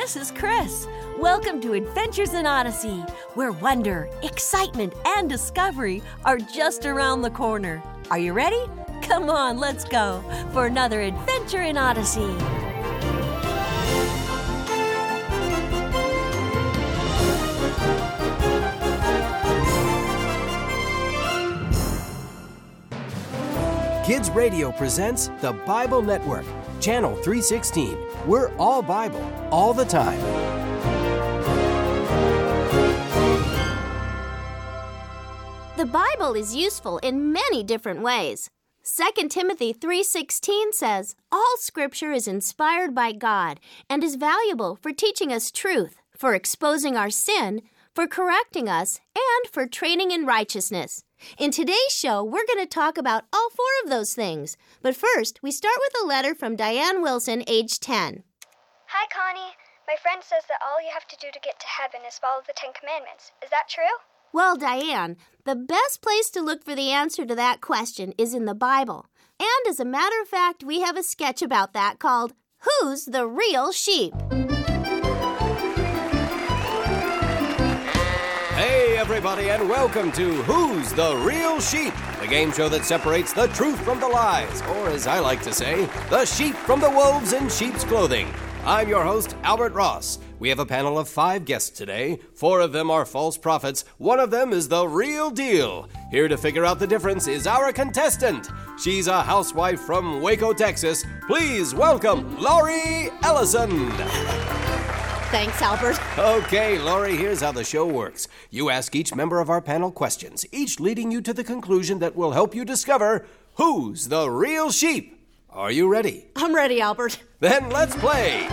this is Chris. Welcome to Adventures in Odyssey, where wonder, excitement, and discovery are just around the corner. Are you ready? Come on, let's go for another Adventure in Odyssey. Kids Radio presents the Bible Network, Channel 316. We're all Bible, all the time. The Bible is useful in many different ways. 2 Timothy 3:16 says, "All Scripture is inspired by God and is valuable for teaching us truth, for exposing our sin, for correcting us, and for training in righteousness." In today's show, we're going to talk about all four of those things. But first, we start with a letter from Diane Wilson, age 10. Hi, Connie. My friend says that all you have to do to get to heaven is follow the 10 Commandments. Is that true? Well, Diane, the best place to look for the answer to that question is in the Bible. And as a matter of fact, we have a sketch about that called Who's the Real Sheep? Hey, everybody, and welcome to Who's the Real Sheep, the game show that separates the truth from the lies, or as I like to say, the sheep from the wolves in sheep's clothing. I'm your host, Albert Ross. We have a panel of 5 guests today. 4 of them are false prophets. 1 of them is the real deal. Here to figure out the difference is our contestant. She's a housewife from Waco, Texas. Please welcome Laurie Ellison. Thanks, Albert. Okay, Laurie, here's how the show works. You ask each member of our panel questions, each leading you to the conclusion that will help you discover who's the real sheep. Are you ready? I'm ready, Albert. Then let's play.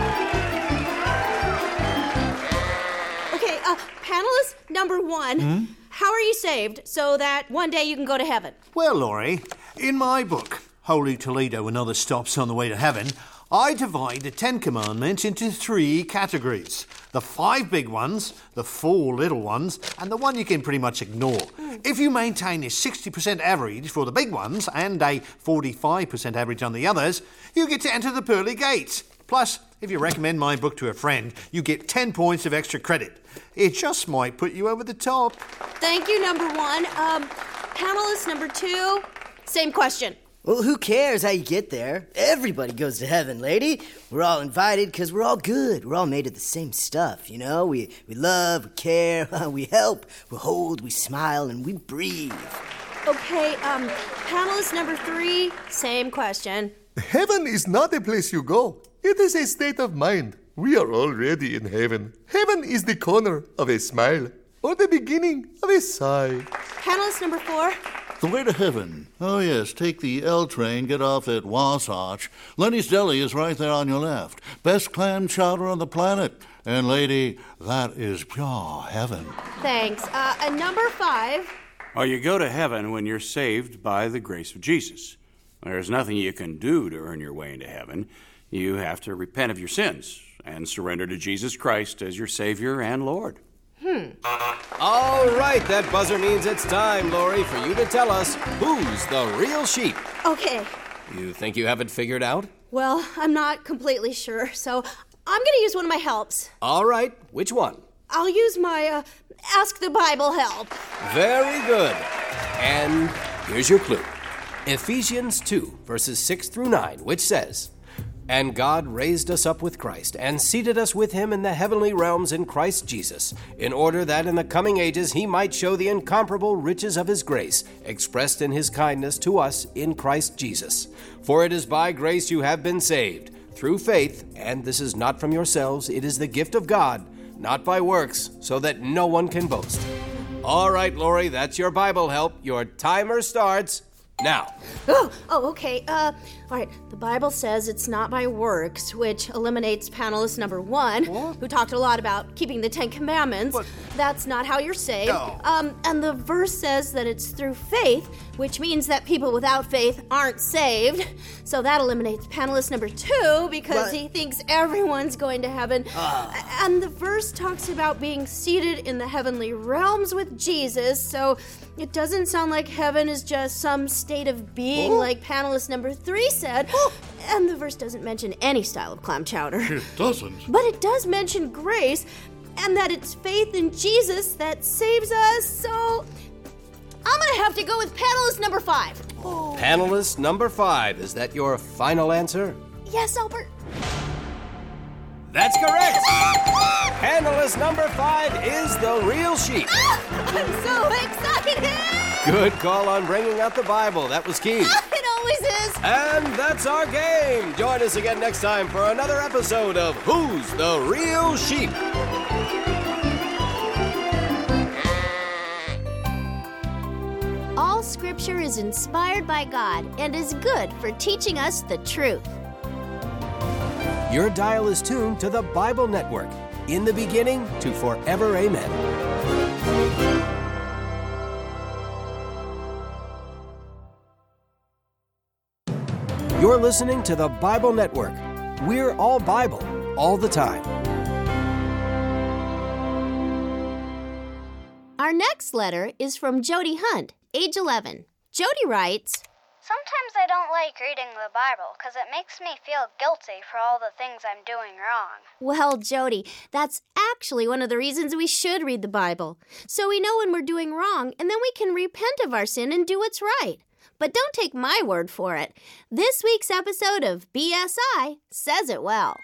Okay, panelist number 1, How are you saved so that one day you can go to heaven? Well, Laurie, in my book, Holy Toledo and Other Stops on the Way to Heaven, I divide the 10 Commandments into 3 categories. The 5 big ones, the 4 little ones, and the one you can pretty much ignore. If you maintain a 60% average for the big ones and a 45% average on the others, you get to enter the pearly gates. Plus, if you recommend my book to a friend, you get 10 points of extra credit. It just might put you over the top. Thank you, number 1. Panelist number 2, same question. Well, who cares how you get there? Everybody goes to heaven, lady. We're all invited because we're all good. We're all made of the same stuff, you know? We love, we care, we help, we hold, we smile, and we breathe. Okay, panelist number 3, same question. Heaven is not a place you go. It is a state of mind. We are already in heaven. Heaven is the corner of a smile or the beginning of a sigh. Panelist number 4. The way to heaven. Oh, yes, take the L train, get off at Wasatch. Lenny's Deli is right there on your left. Best clam chowder on the planet. And, lady, that is pure heaven. Thanks. And number 5. Well, you go to heaven when you're saved by the grace of Jesus. There's nothing you can do to earn your way into heaven. You have to repent of your sins and surrender to Jesus Christ as your Savior and Lord. All right, that buzzer means it's time, Laurie, for you to tell us who's the real sheep. Okay. You think you have it figured out? Well, I'm not completely sure, so I'm going to use one of my helps. All right, which one? I'll use my Ask the Bible help. Very good. And here's your clue. Ephesians 2, verses 6 through 9, which says, "And God raised us up with Christ, and seated us with him in the heavenly realms in Christ Jesus, in order that in the coming ages he might show the incomparable riches of his grace, expressed in his kindness to us in Christ Jesus. For it is by grace you have been saved, through faith, and this is not from yourselves, it is the gift of God, not by works, so that no one can boast." All right, Laurie, that's your Bible help. Your timer starts now. Oh, okay. All right. The Bible says it's not by works, which eliminates panelist number 1, who talked a lot about keeping the 10 Commandments. But that's not how you're saved. No. And the verse says that it's through faith, which means that people without faith aren't saved. So that eliminates panelist number 2 because he thinks everyone's going to heaven. And the verse talks about being seated in the heavenly realms with Jesus. So It doesn't sound like heaven is just some state of being like panelist number 3 said. And the verse doesn't mention any style of clam chowder. It doesn't. But it does mention grace, and that it's faith in Jesus that saves us, so I'm gonna have to go with panelist number 5. Panelist number 5, is that your final answer? Yes, Albert. That's correct! Panelist number 5 is the real sheep. I'm so excited! Good call on bringing out the Bible. That was key. It always is. And that's our game. Join us again next time for another episode of Who's the Real Sheep? All Scripture is inspired by God and is good for teaching us the truth. Your dial is tuned to the Bible Network. In the beginning to forever, amen. You're listening to the Bible Network. We're all Bible, all the time. Our next letter is from Jody Hunt, age 11. Jody writes, Sometimes I don't like reading the Bible because it makes me feel guilty for all the things I'm doing wrong. Well, Jody, that's actually one of the reasons we should read the Bible. So we know when we're doing wrong, and then we can repent of our sin and do what's right. But don't take my word for it. This week's episode of BSI says it well.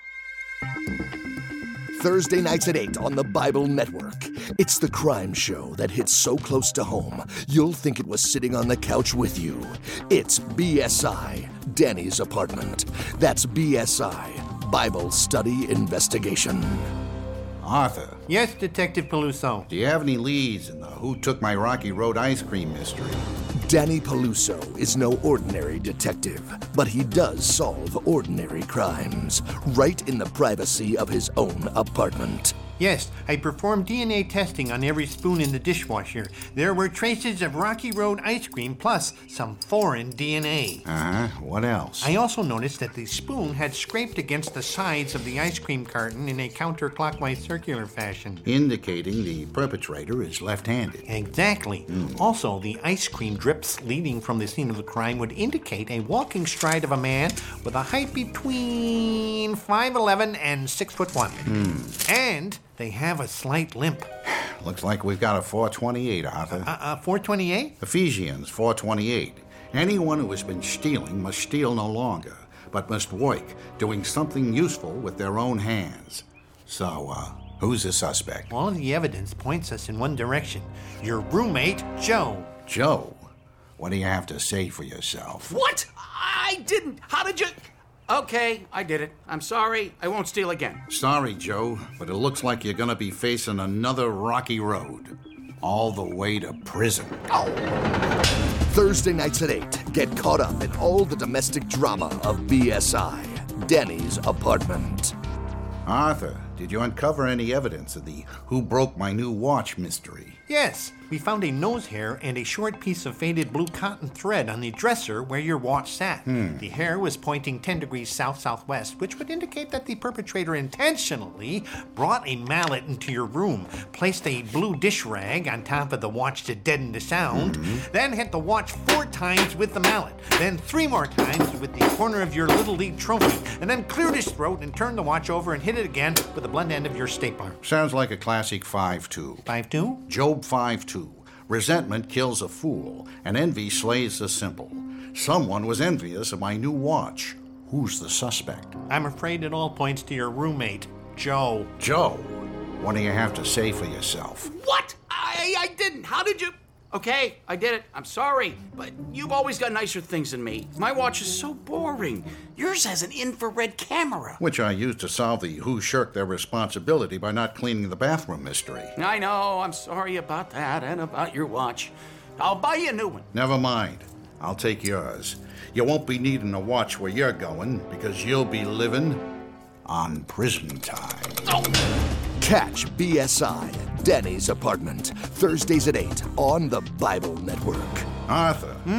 Thursday nights at 8 on the Bible Network. It's the crime show that hits so close to home, you'll think it was sitting on the couch with you. It's BSI, Danny's Apartment. That's BSI, Bible Study Investigation. Arthur. Yes, Detective Peluso. Do you have any leads in the Who Took My Rocky Road ice cream mystery? Danny Peluso is no ordinary detective, but he does solve ordinary crimes, right in the privacy of his own apartment. Yes, I performed DNA testing on every spoon in the dishwasher. There were traces of Rocky Road ice cream plus some foreign DNA. What else? I also noticed that the spoon had scraped against the sides of the ice cream carton in a counterclockwise circular fashion. Indicating the perpetrator is left-handed. Exactly. Also, the ice cream drips leading from the scene of the crime would indicate a walking stride of a man with a height between 5'11 and 6'1". And they have a slight limp. Looks like we've got a 428, Arthur. 428? Ephesians 4:28. Anyone who has been stealing must steal no longer, but must work, doing something useful with their own hands. So, who's the suspect? All of the evidence points us in one direction. Your roommate, Joe. Joe? What do you have to say for yourself? What? I didn't. How did you... Okay, I did it. I'm sorry. I won't steal again. Sorry, Joe, but it looks like you're gonna be facing another rocky road. All the way to prison. Thursday nights at 8, get caught up in all the domestic drama of BSI, Danny's Apartment. Arthur, did you uncover any evidence of the Who Broke My New Watch mystery? Yes, we found a nose hair and a short piece of faded blue cotton thread on the dresser where your watch sat. The hair was pointing 10 degrees south-southwest, which would indicate that the perpetrator intentionally brought a mallet into your room, placed a blue dish rag on top of the watch to deaden the sound, then hit the watch 4 times with the mallet, then 3 more times with the corner of your Little League trophy, and then cleared his throat and turned the watch over and hit it again with the blunt end of your stapler. Sounds like a classic 5-2. 5-2? Job 5:2. Resentment kills a fool, and envy slays the simple. Someone was envious of my new watch. Who's the suspect? I'm afraid it all points to your roommate, Joe. Joe? What do you have to say for yourself? What? I didn't. How did you... Okay, I did it. I'm sorry, but you've always got nicer things than me. My watch is so boring. Yours has an infrared camera. Which I used to solve the Who shirked their responsibility by not cleaning the bathroom mystery. I know. I'm sorry about that and about your watch. I'll buy you a new one. Never mind. I'll take yours. You won't be needing a watch where you're going because you'll be living on prison time. Catch BSI, Danny's Apartment, Thursdays at 8 on the Bible Network. Arthur,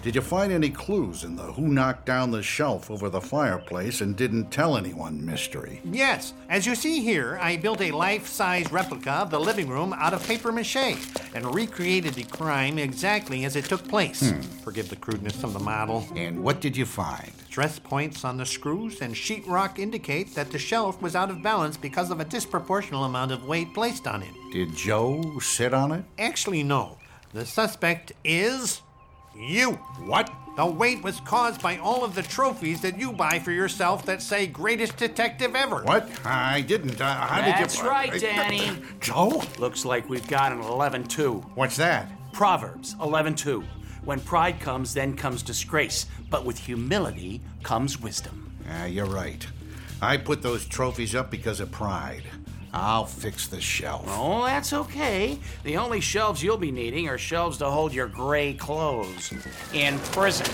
Did you find any clues in the who knocked down the shelf over the fireplace and didn't tell anyone mystery? Yes. As you see here, I built a life-size replica of the living room out of paper mache and recreated the crime exactly as it took place. Forgive the crudeness of the model. And what did you find? Stress points on the screws and sheetrock indicate that the shelf was out of balance because of a disproportional amount of weight placed on it. Did Joe sit on it? Actually, no. The suspect is... you. What? The weight was caused by all of the trophies that you buy for yourself that say greatest detective ever. What? I didn't. How did you... That's right, Danny. Joe? Looks like we've got an 11-2. What's that? Proverbs 11:2. When pride comes, then comes disgrace. But with humility comes wisdom. You're right. I put those trophies up because of pride. I'll fix the shelf. Oh, that's okay. The only shelves you'll be needing are shelves to hold your gray clothes. In prison.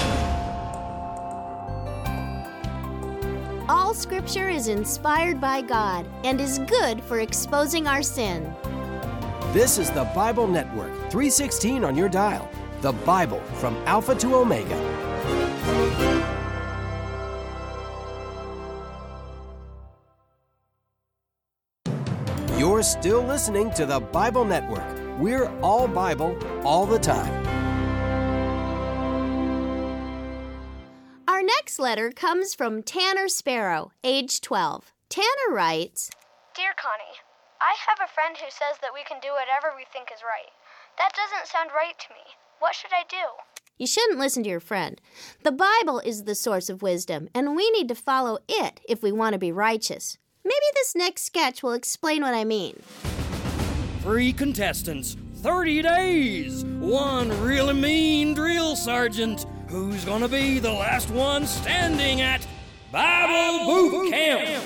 All scripture is inspired by God and is good for exposing our sin. This is the Bible Network, 316 on your dial. The Bible from Alpha to Omega. You're still listening to the Bible Network. We're all Bible, all the time. Our next letter comes from Tanner Sparrow, age 12. Tanner writes, Dear Connie, I have a friend who says that we can do whatever we think is right. That doesn't sound right to me. What should I do? You shouldn't listen to your friend. The Bible is the source of wisdom, and we need to follow it if we want to be righteous. Maybe this next sketch will explain what I mean. 3 contestants, 30 days, 1 really mean drill sergeant. Who's gonna be the last one standing at Bible Boot Camp?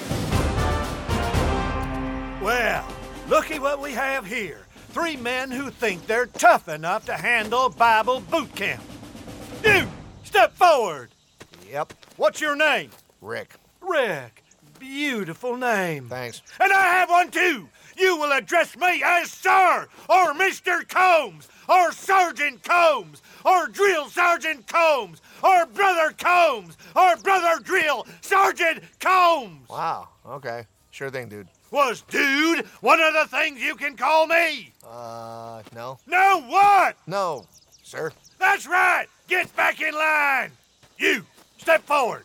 Well, looky what we have here. 3 men who think they're tough enough to handle Bible Boot Camp. You, step forward. Yep. What's your name? Rick. Rick. Beautiful name. Thanks. And I have one too. You will address me as Sir, or Mr. Combs, or Sergeant Combs, or Drill Sergeant Combs, or Brother Combs, or Brother Drill Sergeant Combs. Wow, okay. Sure thing, dude. Was dude one of the things you can call me? No. No what? No, sir. That's right. Get back in line. You, step forward.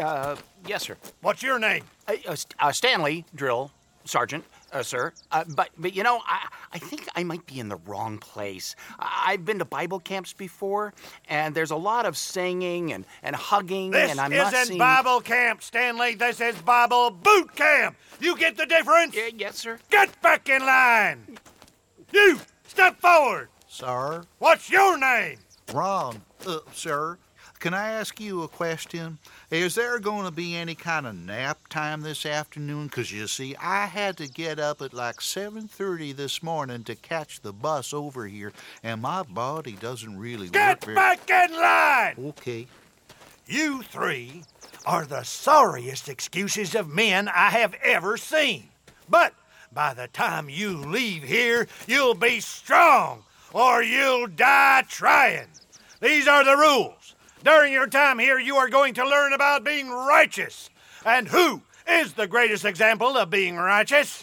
Yes, sir. What's your name? Stanley, drill sergeant, sir. But you know, I think I might be in the wrong place. I've been to Bible camps before, and there's a lot of singing and hugging, and I'm not seeing... This isn't Bible camp, Stanley. This is Bible boot camp. You get the difference? Yes, sir. Get back in line. You, step forward. Sir? What's your name? Ron. Sir, can I ask you a question? Is there going to be any kind of nap time this afternoon? Because, you see, I had to get up at like 7:30 this morning to catch the bus over here, and my body doesn't really Get back in line! Okay. You 3 are the sorriest excuses of men I have ever seen. But by the time you leave here, you'll be strong, or you'll die trying. These are the rules. During your time here, you are going to learn about being righteous. And who is the greatest example of being righteous?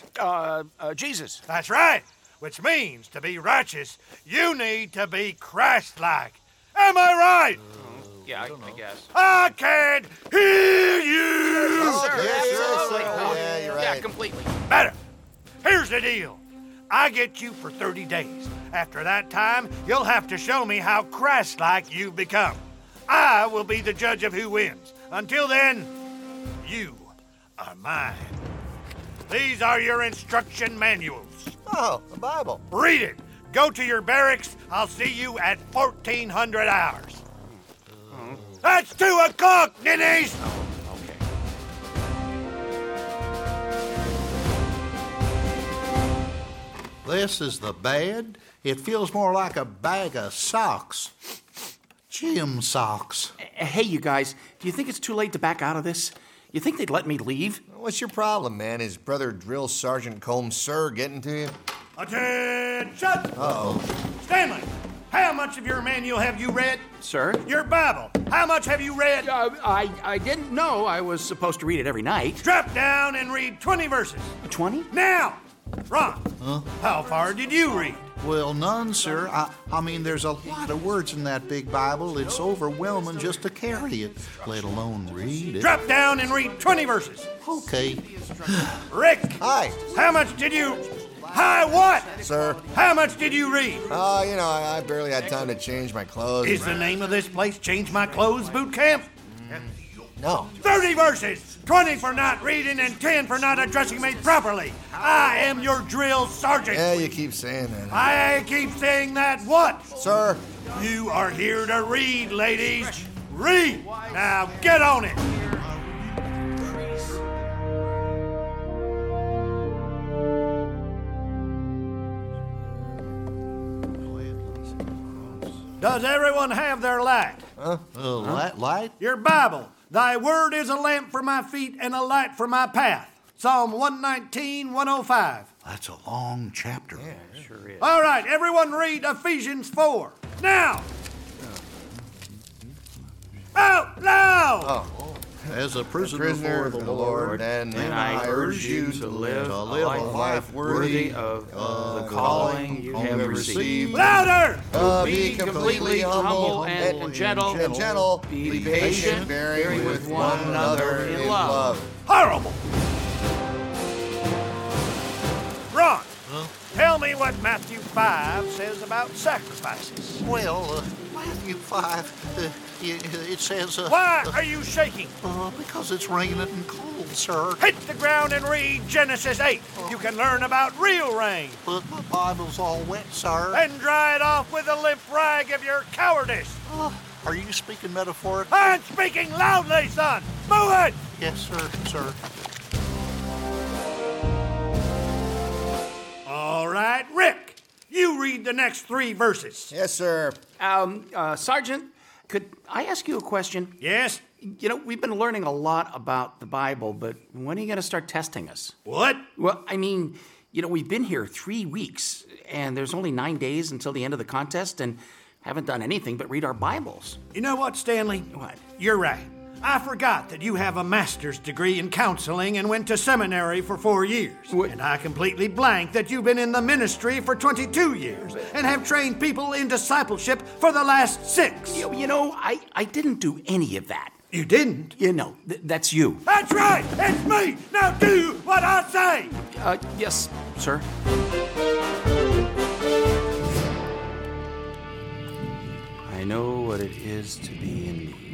Jesus. That's right. Which means to be righteous, you need to be Christ-like. Am I right? Yeah, I guess. I can't hear you! Yes, sir. Absolutely. Yeah, you're right. Yeah, completely. Better. Here's the deal. I get you for 30 days. After that time, you'll have to show me how Christ-like you've become. I will be the judge of who wins. Until then, you are mine. These are your instruction manuals. Oh, the Bible. Read it. Go to your barracks. I'll see you at 1400 hours. That's 2 o'clock, ninnies! This is the bed. It feels more like a bag of socks. Gym socks. Hey, you guys, do you think it's too late to back out of this? You think they'd let me leave? What's your problem, man? Is Brother Drill Sergeant Combs, sir, getting to you? Attention! Uh-oh. Stanley, how much of your manual have you read? Sir? Your Bible, how much have you read? I didn't know I was supposed to read it every night. Drop down and read 20 verses. 20? Now! Ron, Huh? how far did you read? Well, none, sir. I mean, there's a lot of words in that big Bible. It's overwhelming just to carry it, let alone read it. Drop down and read 20 verses. Okay. Rick! Hi. How much did you... Hi, what? Sir? How much did you read? I barely had time to change my clothes. Is the name of this place Change My Clothes Boot Camp? No. 30 verses! 20 for not reading and 10 for not addressing me properly. I am your drill sergeant. Yeah, you keep saying that. I keep saying that what? Sir? You are here to read, ladies. Read! Now get on it! Does everyone have their light? Light? Your Bible. Thy word is a lamp for my feet and a light for my path. Psalm 119, 105. That's a long chapter. Yeah, it sure is. All right, everyone read Ephesians 4. Now! Out loud! Oh. As a prisoner of the Lord, and I urge you to live a life worthy of the calling you have received. Louder! Be completely humble and gentle. Be patient, bearing with one another in love. Horrible! Ron, tell me what Matthew 5 says about sacrifices. Well, Matthew 5, it says... Why are you shaking? Because it's raining and cold, sir. Hit the ground and read Genesis 8. You can learn about real rain. But my Bible's all wet, sir. And dry it off with a limp rag of your cowardice. Are you speaking metaphorically? I'm speaking loudly, son. Move it! Yes, sir. All right, Rick, you read the next 3 verses. Yes, sir. Sergeant, could I ask you a question? Yes? You know, we've been learning a lot about the Bible, but when are you going to start testing us? What? Well, I mean, we've been here 3 weeks, and there's only 9 days until the end of the contest, and haven't done anything but read our Bibles. You know what, Stanley? What? You're right. I forgot that you have a master's degree in counseling and went to seminary for 4 years. What? And I completely blanked that you've been in the ministry for 22 years and have trained people in discipleship for the last 6. I didn't do any of that. You didn't? That's you. That's right! It's me! Now do what I say! Yes, sir. I know what it is to be in need.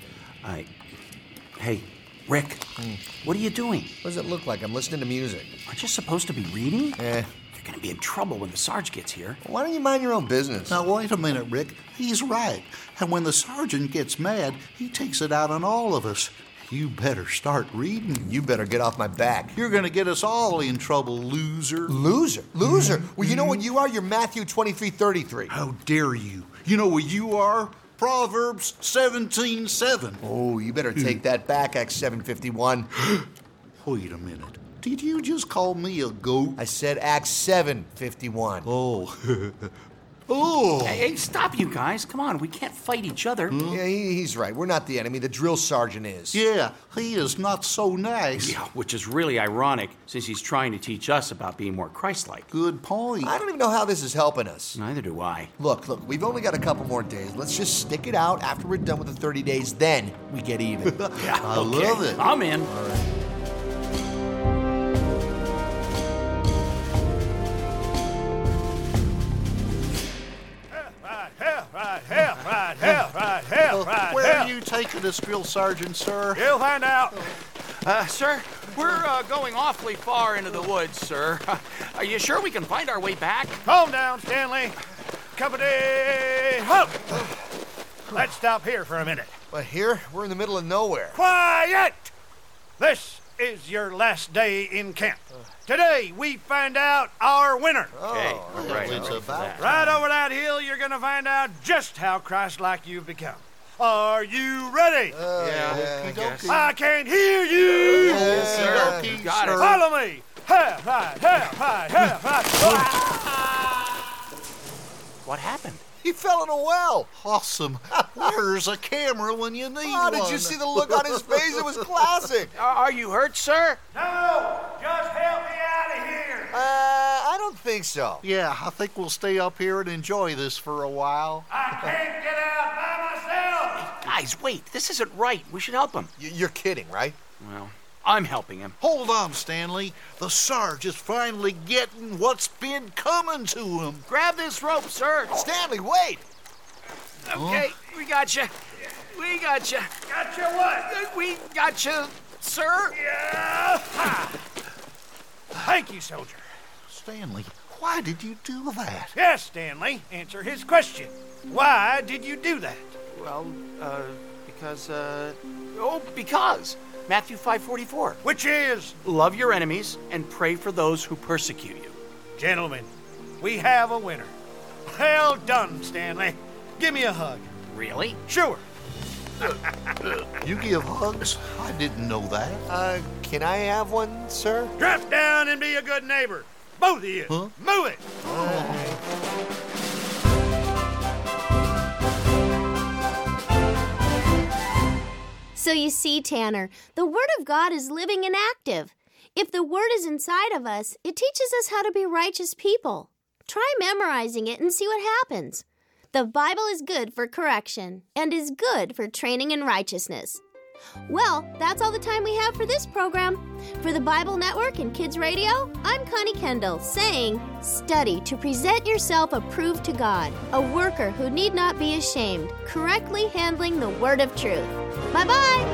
Hey, Rick, what are you doing? What does it look like? I'm listening to music. Aren't you supposed to be reading? Eh. You're going to be in trouble when the Sarge gets here. Well, why don't you mind your own business? Now, wait a minute, Rick. He's right. And when the sergeant gets mad, he takes it out on all of us. You better start reading. You better get off my back. You're going to get us all in trouble, loser. Loser? Well, you know what you are? You're Matthew 23:33. How dare you? You know what you are? Proverbs 17:7. Oh, you better take that back, Acts 7:51. Wait a minute. Did you just call me a goat? I said Acts 7:51. Oh. Oh. Hey, stop, you guys. Come on, we can't fight each other. Yeah, he's right. We're not the enemy. The drill sergeant is. Yeah, he is not so nice. Yeah, which is really ironic since he's trying to teach us about being more Christ-like. Good point. I don't even know how this is helping us. Neither do I. Look, we've only got a couple more days. Let's just stick it out. After we're done with the 30 days, then we get even. Yeah, I love it. I'm in. All right. Where are you taking us, drill sergeant, sir? You'll find out. Sir, we're going awfully far into the woods, sir. Are you sure we can find our way back? Calm down, Stanley. Company, halt! Let's stop here for a minute. But here, we're in the middle of nowhere. Quiet! This is your last day in camp. Today, we find out our winner. Okay, all right. It's about Right over that hill, you're going to find out just how Christ-like you've become. Are you ready? Yeah, I guess. I can't hear you. Yes, sir. Okay, Got it. Follow me. Half right. What happened? He fell in a well. Awesome. Where's a camera when you need Oh, one? did you see the look on his face? It was classic. Are you hurt, sir? No, just help me out of here. I don't think so. Yeah, I think we'll stay up here and enjoy this for a while. I can't get out by myself. Guys, wait. This isn't right. We should help him. You're kidding, right? Well, I'm helping him. Hold on, Stanley. The Sarge is finally getting what's been coming to him. Grab this rope, sir. Stanley, wait. Okay, we got you. We got you. Got you what? We got you, sir. Yeah. Thank you, soldier. Stanley, why did you do that? Yes, Stanley. Answer his question. Why did you do that? Well, because Matthew 5:44. Which is? Love your enemies and pray for those who persecute you. Gentlemen, we have a winner. Well done, Stanley. Give me a hug. Really? Sure. You give hugs? I didn't know that. Can I have one, sir? Drop down and be a good neighbor. Both of you. Huh? Move it. So you see, Tanner, the Word of God is living and active. If the Word is inside of us, it teaches us how to be righteous people. Try memorizing it and see what happens. The Bible is good for correction and is good for training in righteousness. Well, that's all the time we have for this program. For the Bible Network and Kids Radio, I'm Connie Kendall saying, study to present yourself approved to God, a worker who need not be ashamed, correctly handling the word of truth. Bye-bye!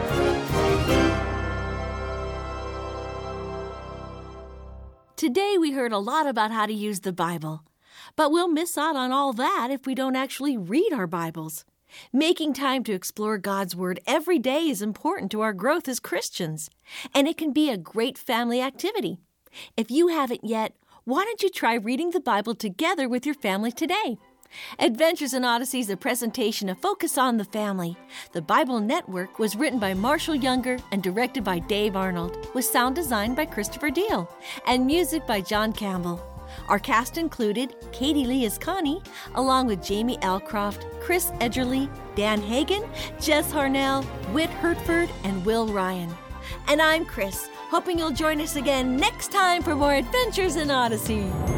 Today we heard a lot about how to use the Bible, but we'll miss out on all that if we don't actually read our Bibles. Making time to explore God's Word every day is important to our growth as Christians, and it can be a great family activity. If you haven't yet, why don't you try reading the Bible together with your family today? Adventures in Odyssey is a presentation of Focus on the Family. The Bible Network was written by Marshall Younger and directed by Dave Arnold, with sound design by Christopher Deal, and music by John Campbell. Our cast included Katie Lee as Connie, along with Jamie Elcroft, Chris Edgerly, Dan Hagan, Jess Harnell, Whit Hertford, and Will Ryan. And I'm Chris, hoping you'll join us again next time for more Adventures in Odyssey.